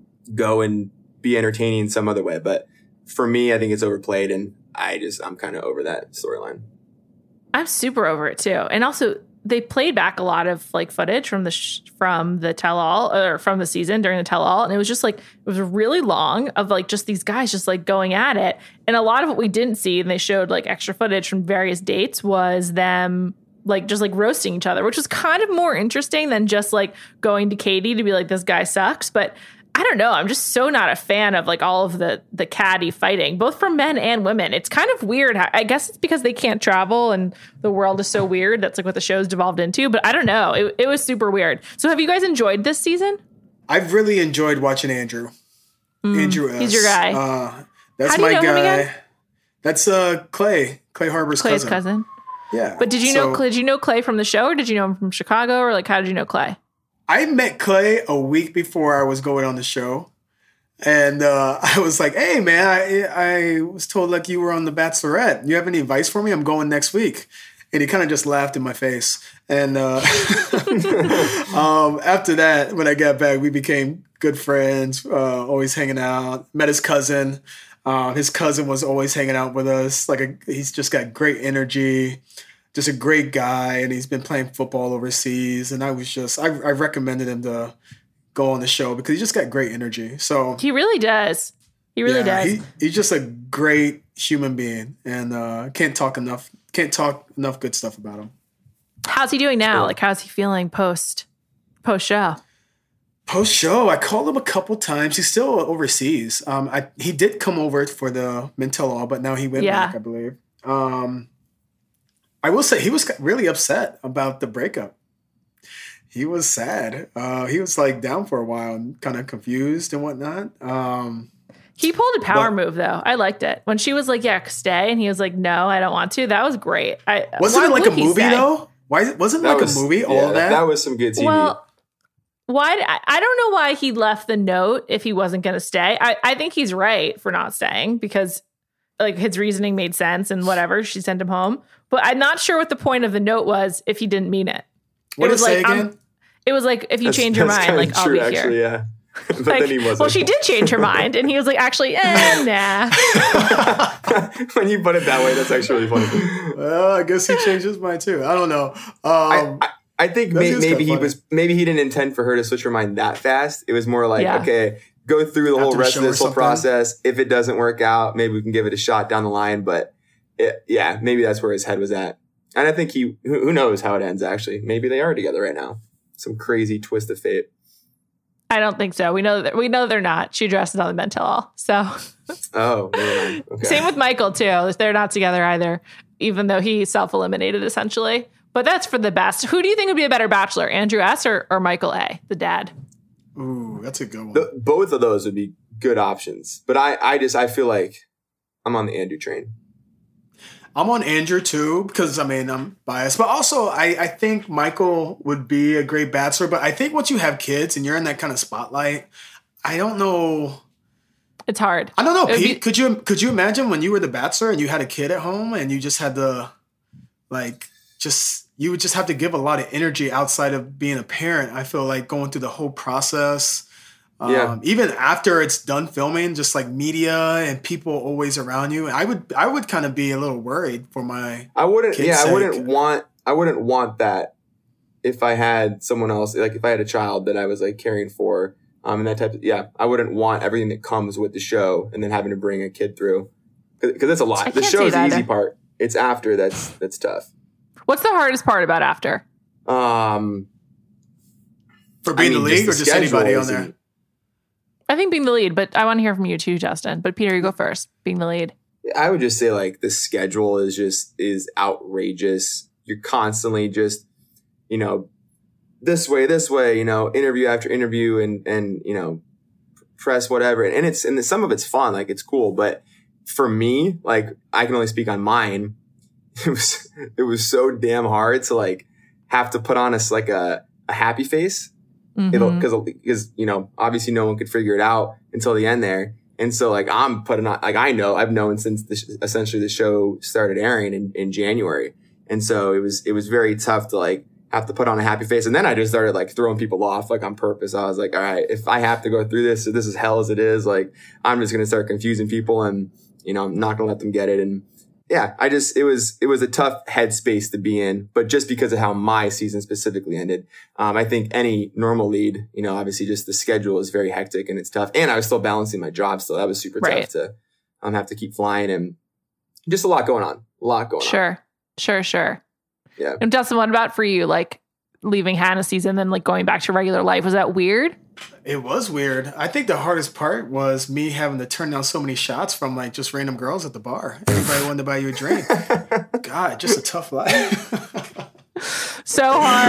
go and be entertaining some other way. But for me, I think it's overplayed, and I just, I'm kind of over that storyline. I'm super over it too. And also, they played back a lot of like footage from the sh- from the tell all or from the season during the tell all, and it was just like it was really long of like just these guys just like going at it. And a lot of what we didn't see, and they showed like extra footage from various dates, was them like just like roasting each other, which was kind of more interesting than just like going to Katie to be like, this guy sucks. But I don't know. I'm just so not a fan of like all of the the catty fighting, both for men and women. It's kind of weird. I guess it's because they can't travel and the world is so weird. That's like what the show's devolved into. But I don't know. It, it was super weird. So have you guys enjoyed this season? I've really enjoyed watching Andrew. Andrew S. he's your guy. Uh, that's How do you my know him guy. again? That's uh, Clay. Clay Harbor's Clay's cousin. cousin. Yeah. But did you So- know Did you know Clay from the show, or did you know him from Chicago, or like how did you know Clay? I met Clay a week before I was going on the show. And uh, I was like, hey, man, I, I was told like you were on The Bachelorette. You have any advice for me? I'm going next week. And he kind of just laughed in my face. And uh, um, after that, when I got back, we became good friends, uh, always hanging out. Met his cousin. Uh, his cousin was always hanging out with us. Like a, he's just got great energy, just a great guy. And he's been playing football overseas. And I was just, I, I recommended him to go on the show because he just got great energy. So He really does. He really yeah, does. He, he's just a great human being, and uh, can't talk enough. Can't talk enough good stuff about him. How's he doing now? Like how's he feeling post post show? Post show, I called him a couple times. He's still overseas. Um, I he did come over for the Mental All, but now he went Yeah. back, I believe. Um, I will say he was really upset about the breakup. He was sad. Uh, he was like down for a while and kind of confused and whatnot. Um, He pulled a power But- move though. I liked it. When she was like, yeah, stay. And he was like, no, I don't want to. That was great. I wasn't why it like would a he movie stay? though? Why wasn't it That like was- a movie? All yeah, of that. That was some good T V. Well, why? I, I don't know why he left the note if he wasn't going to stay. I, I think he's right for not staying because like his reasoning made sense and whatever. She sent him home. But I'm not sure what the point of the note was if he didn't mean it. What it did was it say like, um, again? It was like, if you That's- change your that's mind, kinda like I'll true, be actually, here. yeah. But Like, then he wasn't. well, she did change her mind, and he was like, actually, eh, nah. When you put it that way, that's actually really funny. Well, I guess he changed his mind too. I don't know. Um, I, I, I think that may, is maybe kinda he funny. was maybe he didn't intend for her to switch her mind that fast. It was more like, Yeah. okay, go through the whole After the rest show of or this whole something. process. If it doesn't work out, maybe we can give it a shot down the line. But it, yeah, maybe that's where his head was at. And I think he, who, who knows how it ends, actually. Maybe they are together right now. Some crazy twist of fate. I don't think so. We know that we know they're not. She dresses on the Mental. So oh, man. Okay. Same with Michael too. They're not together either, even though he self-eliminated essentially. But that's for the best. Who do you think would be a better bachelor, Andrew S. or, or Michael A., the dad? Ooh, that's a good one. The, both of those would be good options. But I, I just I feel like I'm on the Andrew train. I'm on Andrew too, because I mean, I'm biased, but also I, I think Michael would be a great bachelor. But I think once you have kids and you're in that kind of spotlight, I don't know. It's hard. I don't know, It would Pete. be- could you could you imagine when you were the bachelor and you had a kid at home and you just had to, like, just you would just have to give a lot of energy outside of being a parent. I feel like going through the whole process. Um, Yeah. Even after it's done filming, just like media and people always around you, I would I would kind of be a little worried for my. I wouldn't. Kid's Yeah, I sake. wouldn't want. I wouldn't want that if I had someone else. Like if I had a child that I was like caring for, um, and that type of. Yeah, I wouldn't want everything that comes with the show, and then having to bring a kid through, because that's a I lot. The can't see show's the that easy either. part. It's after that's that's tough. What's the hardest part about After? Um, For being I mean, the league the or just anybody on schedule there? isn't- I think being the lead, but I want to hear from you too, Justin. But Peter, you go first. Being the lead. I would just say like the schedule is just is outrageous. You're constantly just, you know, this way, this way, you know, interview after interview and, and, you know, press whatever. And it's, and some of it's fun. Like it's cool. But for me, like I can only speak on mine. It was, it was so damn hard to like have to put on us like a, a happy face. Mhm. It'll, cause, cause, you know, obviously no one could figure it out until the end there. And so like, I'm putting on, like, I know I've known since the, sh- essentially the show started airing in, in January. And so it was, it was very tough to like have to put on a happy face. And then I just started like throwing people off like on purpose. I was like, all right, if I have to go through this, so this is hell as it is, like, I'm just going to start confusing people and, you know, I'm not going to let them get it. And yeah, I just, it was, it was a tough headspace to be in, but just because of how my season specifically ended, um, I think any normal lead, you know, obviously just the schedule is very hectic and it's tough. And I was still balancing my job. So that was super Right. tough to, um, have to keep flying and just a lot going on, a lot going on. Sure. Sure, sure. Yeah. And Justin, what about for you? Like leaving Hannah season, then like going back to regular life. Was that weird? It was weird. I think the hardest part was me having to turn down so many shots from like just random girls at the bar. Everybody wanted to buy you a drink. God, just a tough life. So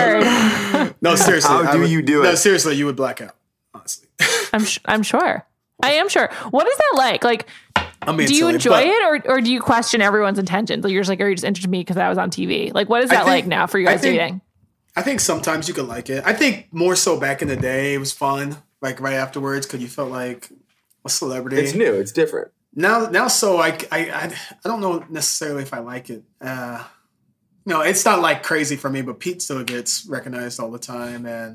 hard. No, seriously. How I do would- you do No, it? seriously, you would black out. Honestly, I'm sh- I'm sure. I am sure. What is that like? Like, I mean, do you silly, enjoy but it, or or do you question everyone's intentions? Like, you're just like, are you just interested in me because I was on T V? Like, what is I that think- like now for you I guys think- dating? I think sometimes you could like it. I think more so back in the day, it was fun. Like right afterwards, because you felt like a celebrity. It's new. It's different. Now, now, so I, I, I, I don't know necessarily if I like it. Uh, no, it's not like crazy for me, but Pete still gets recognized all the time, and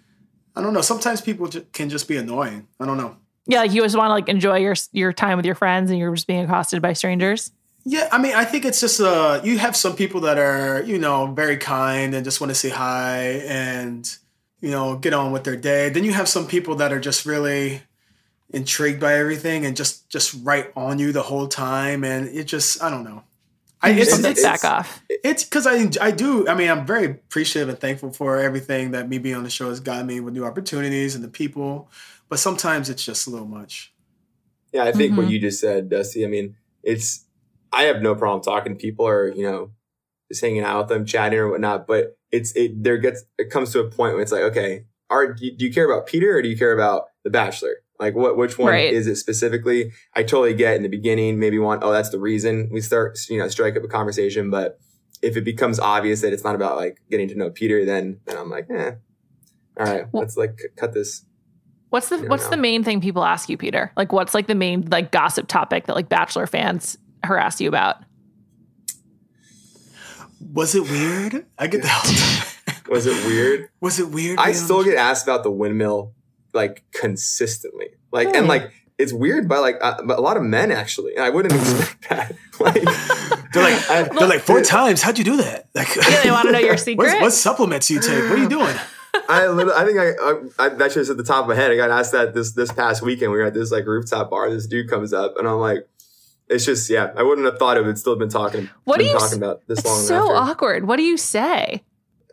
I don't know. Sometimes people ju- can just be annoying. I don't know. Yeah, like you just want to like enjoy your your time with your friends, and you're just being accosted by strangers. Yeah, I mean, I think it's just uh, you have some people that are, you know, very kind and just want to say hi and, you know, get on with their day. Then you have some people that are just really intrigued by everything and just just right on you the whole time, and it just, I don't know. I, You it's, just it's, back off. It's because I I do. I mean, I'm very appreciative and thankful for everything that me being on the show has gotten me with new opportunities and the people. But sometimes it's just a little much. Yeah, I think what Mhm. you just said, Dusty, I mean, it's, I have no problem talking to people or, you know, just hanging out with them, chatting or whatnot, but it's, it, there gets, it comes to a point where it's like, okay, are, do you, do you care about Peter or do you care about The Bachelor? Like what, which one Right. is it specifically? I totally get in the beginning, maybe one, oh, that's the reason we start, you know, strike up a conversation. But if it becomes obvious that it's not about like getting to know Peter, then, then I'm like, eh, all right, Well- let's like c- cut this. What's the don't what's know. the main thing people ask you, Peter? Like, what's like the main like gossip topic that like Bachelor fans harass you about? Was it weird? I get that. Was it weird? Was it weird? I man? still get asked about the windmill like consistently, like and Really? like it's weird by like uh, but a lot of men actually. And I wouldn't expect that. Like They're like, I- they're like four times. How'd you do that? Like, Yeah, they want to know your secret. what, what supplements do you take? What are you doing? I literally, I think I, I, I that shit's at the top of my head. I got asked that this this past weekend. We were at this like rooftop bar. This dude comes up and I'm like, It's just, yeah, I wouldn't have thought it would still have been talking, what been do you talking s- about this it's long. so after. awkward. What do you say?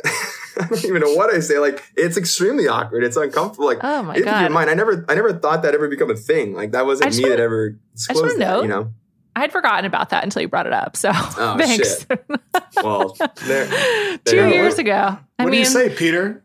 I don't even know what I say. Like, it's extremely awkward. It's uncomfortable. Like, Oh my in God. your mind, I never, I never thought that ever become a thing. Like, that I wasn't just me wanna- that ever disclosed wanna that, know. you know? I'd forgotten about that until you brought it up. So Oh, thanks. shit. Well, there, Two there you years go. ago. I What mean, do you say, Peter?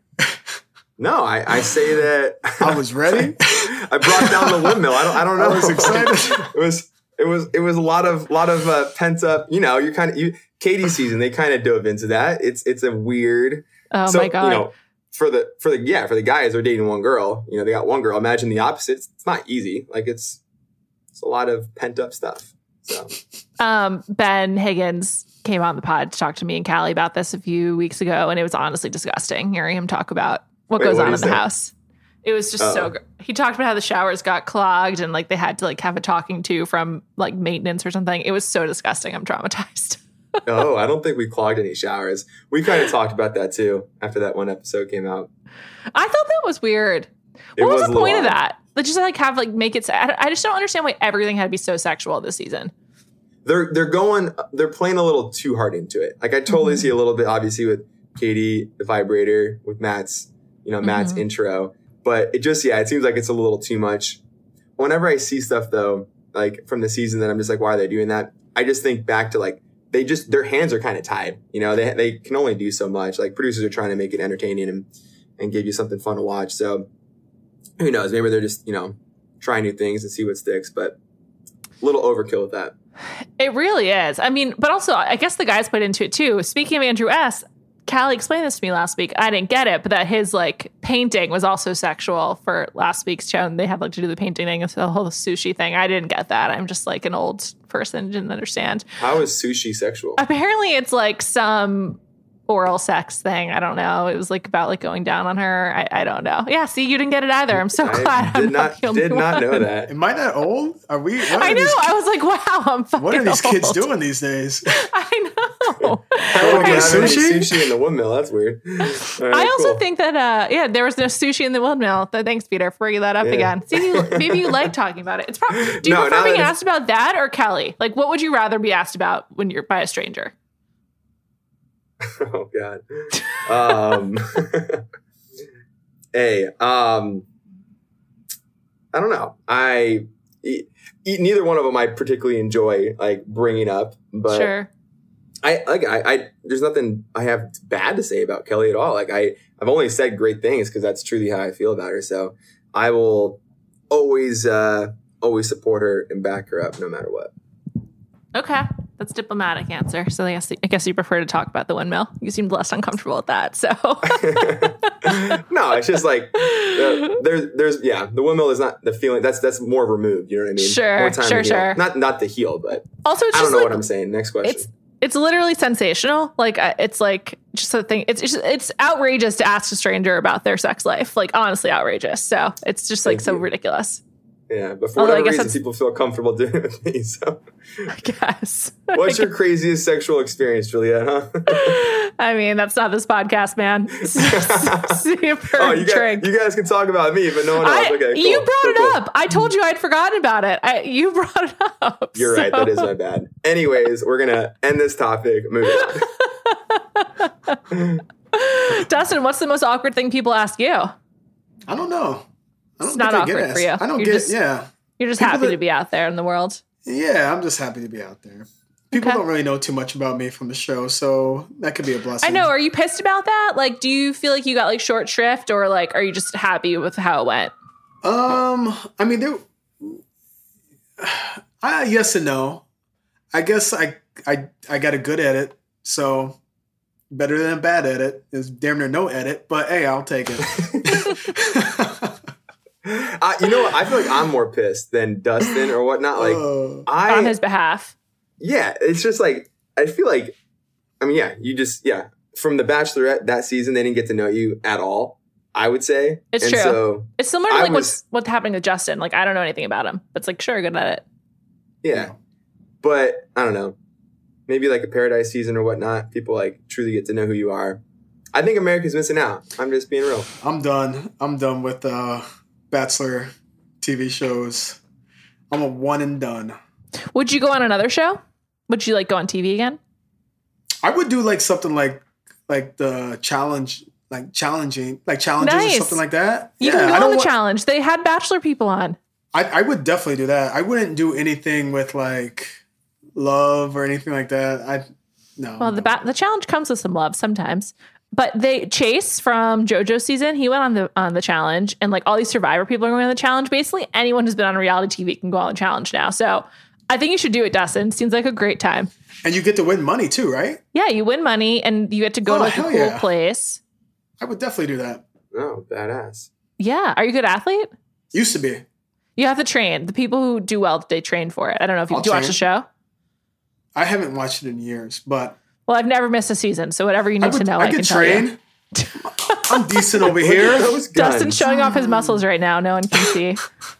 No, I, I say that I was ready. I brought down the windmill. I don't, I don't know. I was excited. it was, it was, it was a lot of, lot of uh, pent up. You know, you kind of, you Katie season. They kind of dove into that. It's, it's a weird. oh so, my God. You know, for the, for the, yeah, for the guys, they're dating one girl. You know, they got one girl. Imagine the opposite. It's, it's not easy. Like it's, it's a lot of pent up stuff. So, Um, Ben Higgins came on the pod to talk to me and Callie about this a few weeks ago, and it was honestly disgusting hearing him talk about what Wait, goes what on did in he the say? house. It was just so Oh. gr- he talked about how the showers got clogged and like they had to like have a talking to from like maintenance or something. It was so disgusting. I'm traumatized. oh, I don't think we clogged any showers. We kind of talked about that too after that one episode came out. I thought that was weird. It What was, was the a point of little odd. that? Like just like have like make it. I I just don't understand why everything had to be so sexual this season. They're they're going they're playing a little too hard into it. Like I totally Mhm. see a little bit obviously with Katie the vibrator with Matt's you know Matt's Mhm. intro, but it just yeah it seems like it's a little too much. Whenever I see stuff though like from the season that I'm just like why are they doing that? I just think back to like they just their hands are kind of tied. You know they they can only do so much. Like producers are trying to make it entertaining and and give you something fun to watch. So who knows? Maybe they're just you know trying new things and see what sticks, but a little overkill with that. It really is. I mean, but also, I guess the guys put into it too. Speaking of Andrew S., Callie explained this to me last week. I didn't get it, but that his like painting was also sexual for last week's show. And they had like to do the painting thing, the whole sushi thing. I didn't get that. I'm just like an old person, didn't understand. How is sushi sexual? Apparently, it's like some oral sex thing. I don't know. It was like about like going down on her. I, I don't know. Yeah. See, you didn't get it either. I'm so I glad. did I'm not the only did not know one. that. Am I that old? Are we? What are I know. These, I was like, wow. I'm fucking what are these kids old. doing these days? I know. Going get to sushi? sushi in the windmill. That's weird. All right, I also cool. think that, uh, yeah, there was no sushi in the windmill. Th- Thanks, Peter, for bringing that up Yeah. again. See, you, maybe you like talking about it. It's probably. Do you No, prefer now being that it's- asked about that or Kelly? Like, what would you rather be asked about when you're by a stranger? Oh God. Um, hey, um, I don't know. I e- e- neither one of them I particularly enjoy like bringing up, but Sure. I like I, I there's nothing I have bad to say about Kelly at all. Like I I've only said great things because that's truly how I feel about her. So I will always uh always support her and back her up no matter what. Okay. That's a diplomatic answer. So I guess, I guess you prefer to talk about the windmill. You seemed less uncomfortable with that. So No, it's just like uh, there's there's yeah, the windmill is not the feeling that's that's more removed, you know what I mean? Sure, More time sure, to heal. sure. Not not to heal, but also, it's I just don't know like, what I'm saying. Next question. It's it's literally sensational. Like uh, it's like just a thing. It's just, it's outrageous to ask a stranger about their sex life. Like honestly, outrageous. So it's just like Thank so you. ridiculous. Yeah, but for Although I whatever guess reason, that's- people feel comfortable doing it with me. So, I guess. what's your craziest sexual experience, Juliet? Huh? I mean, that's not this podcast, man. Super oh, you drink. guys, you guys can talk about me, but no one else. I, Okay, cool. you brought Cool, it cool. up. I told you I'd forgotten about it. I, you brought it up. You're right. so- That is my bad. Anyways, we're gonna end this topic. Move on. Dustin, what's the most awkward thing people ask you? I don't know. I don't It's not think I get awkward for asked. you. I don't You're get. just- yeah, You're just People happy that- to be out there in the world. yeah. I'm just happy to be out there. People Okay. don't really know too much about me from the show, so that could be a blessing. I know. Are you pissed about that? Like, do you feel like you got like short shrift, or like, are you just happy with how it went? Um, I mean, there. I yes and no. I guess I I I got a good edit, so better than a bad edit is damn near no edit. But hey, I'll take it. I, you know what? I feel like I'm more pissed than Dustin or whatnot. Like Uh, I, On his behalf. yeah, it's just like I feel like. I mean, yeah, you just yeah. From The Bachelorette that season, they didn't get to know you at all. I would say It's and true. So It's similar to I like was- what's what's happening with Justin. Like, I don't know anything about him, but it's like, sure, good at it. yeah, but I don't know. Maybe like a Paradise season or whatnot. People like truly get to know who you are. I think America's missing out. I'm just being real. I'm done. I'm done with uh, Bachelor T V shows. I'm a one and done. Would you go on another show? Would you like go on T V again? I would do like something like like the challenge, like challenging, like challenges Nice. or something like that. You yeah, can go I on don't the wa- challenge. They had Bachelor people on. I, I would definitely do that. I wouldn't do anything with like love or anything like that. I no. Well, no. the ba- the challenge comes with some love sometimes. But they Chase from JoJo's season, he went on the on the challenge, and like all these Survivor people are going on the challenge. Basically, anyone who's been on reality T V can go on the challenge now. So I think you should do it, Dustin. Seems like a great time. And you get to win money too, right? Yeah, you win money and you get to go Oh, to like, a hell cool yeah. place. I would definitely do that. Oh, badass. Yeah. Are you a good athlete? Used to be. You have to train. The people who do well, they train for it. I don't know if you I'll do you watch train. the show. I haven't watched it in years, but Well, I've never missed a season, so whatever you I, need to would, know, I I, can could tell you. train. I'm decent over here. Those Dustin's guns. showing off his muscles right now. No one can see.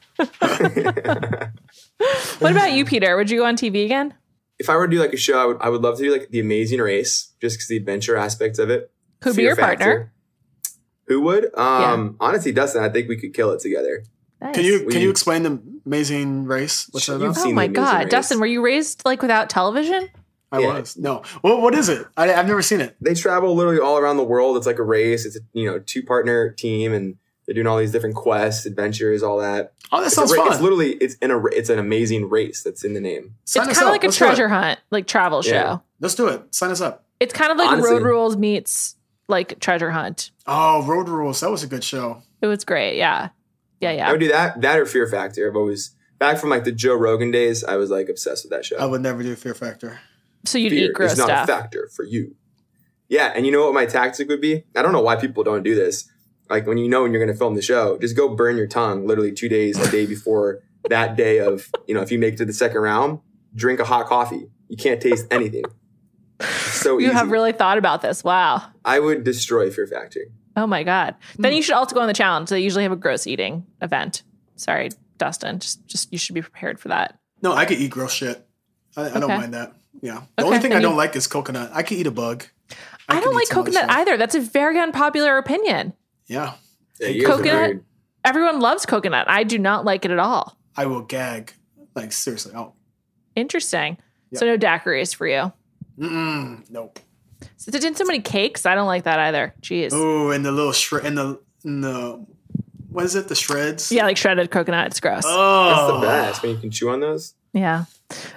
What about you, Peter? Would you go on T V again? If I were to do like a show, I would I would love to do like the Amazing Race, just because the adventure aspects of it. Who'd be Fear your partner? Who would? Um, honestly, Dustin, I think we could kill it together. Nice. Can you We- can you explain the Amazing Race? What's that You've about? seen Oh my The Amazing God, Race. Dustin, were you raised like without television? I Yeah. was no. Well, what is it? I, I've never seen it. They travel literally all around the world. It's like a race. It's a you know two partner team, and they're doing all these different quests, adventures, all that. Oh, that It's, sounds a, ra- fun. it's literally it's in a ra- it's an amazing race that's in the name. Sign It's us kind of up. like a Let's do it. treasure hunt, like travel show. Yeah. Let's do it. Sign us up. It's kind of like Honestly. Road Rules meets like treasure hunt. Oh, Road Rules. That was a good show. It was great. Yeah. Yeah. I Yeah. would do that, that or Fear Factor. I've always back from like the Joe Rogan days. I was like obsessed with that show. I would never do Fear Factor. So you'd Fear eat gross is not stuff. a factor for you. Yeah, and you know what my tactic would be? I don't know why people don't do this. Like when you know when you're going to film the show, just go burn your tongue literally two days, a day before that day of, you know, if you make it to the second round, drink a hot coffee. You can't taste anything. It's so You easy. have really thought about this. Wow. I would destroy Fear Factor. Oh my God. Then Hmm. you should also go on the challenge. They usually have a gross eating event. Sorry, Dustin. Just, just you should be prepared for that. No, I could eat gross shit. I, I don't Okay. mind that. Yeah. The Okay, only thing and I don't you- like is coconut. I could eat a bug. I, could don't eat like some other coconut stuff. either. That's a very unpopular opinion. Yeah. Yeah, you guys are Coconut? weird. Everyone loves coconut. I do not like it at all. I will gag. Like seriously. Oh. Interesting. Yeah. So no daiquiris for you. Mm-mm. Nope. So didn't so many cakes? I don't like that either. Jeez. Oh, and the little shred and the and the what is it? The shreds. Yeah, like shredded coconut. It's gross. That's Oh. the best when you can chew on those. Yeah.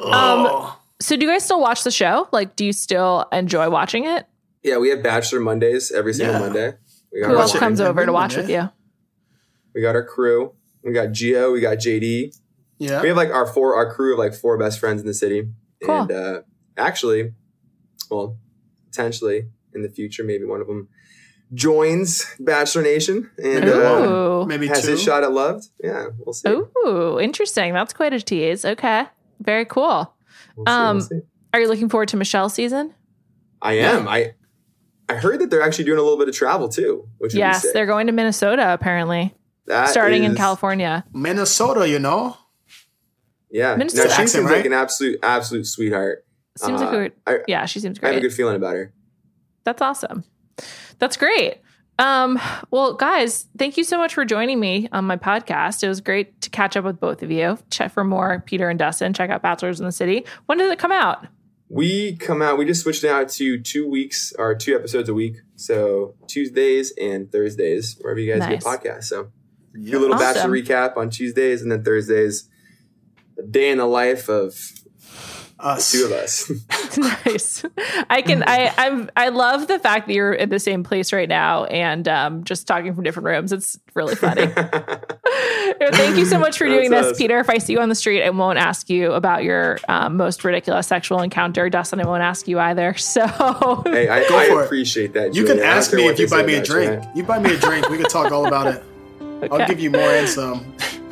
Oh. So do you guys still watch the show? Like, do you still enjoy watching it? Yeah, we have Bachelor Mondays every single Yeah. Monday. We got, Who our, else it comes every over to watch Monday. with you? we got our crew. We got Gio. We got J D. Yeah. We have like our four, our crew of like four best friends in the city. Cool. And uh, actually, well, potentially in the future, maybe one of them joins Bachelor Nation and Maybe uh, one. Ooh. Maybe has two. his shot at loved. Yeah, we'll see. Ooh, interesting. That's quite a tease. Okay. Very cool. We'll see, Um, we'll see. Are you looking forward to Michelle's season? I am. I I heard that they're actually doing a little bit of travel too, which would be Yes, sick. they're going to Minnesota apparently, That starting in is- California. Minnesota, you know. Yeah, Minnesota no, she accent, seems right? like an absolute absolute sweetheart. Seems like Uh, a, I, yeah, she seems I have a great. good feeling about her. That's awesome. That's great. Um, well, guys, thank you so much for joining me on my podcast. It was great to catch up with both of you. Check for more Peter and Dustin. Check out Bachelors in the City. When did it come out? We come out. We just switched it out to two weeks or two episodes a week. So Tuesdays and Thursdays, wherever you guys Nice. get podcasts. So Yeah. do a little Awesome. Bachelor recap on Tuesdays, and then Thursdays, a day in the life of Us. two of us. Nice. I can. I. I'm. I love the fact that you're in the same place right now and um, just talking from different rooms. It's really funny. Thank you so much for doing That's this, us. Peter. If I see you on the street, I won't ask you about your um, most ridiculous sexual encounter. Dustin, I won't ask you either. So Hey, I, Go I for it. appreciate that. You Julia. can I don't ask care me what if they you buy say me a about drink. that. You buy me a drink. We could talk all about it. Okay. I'll give you more and some.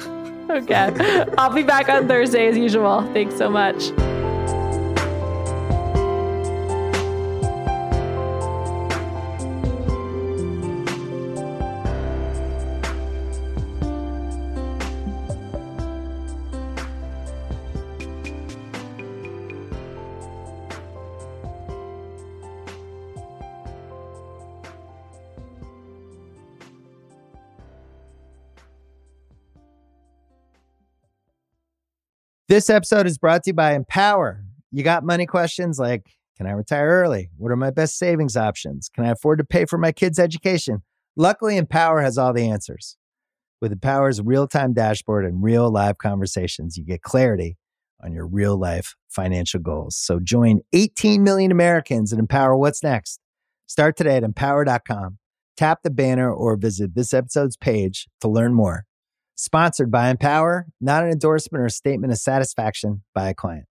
okay. I'll be back on Thursday as usual. Thanks so much. This episode is brought to you by Empower. You got money questions like, can I retire early? What are my best savings options? Can I afford to pay for my kids' education? Luckily, Empower has all the answers. With Empower's real-time dashboard and real live conversations, you get clarity on your real life financial goals. So join eighteen million Americans and Empower what's next. Start today at empower dot com. Tap the banner or visit this episode's page to learn more. Sponsored by Empower, not an endorsement or a statement of satisfaction by a client.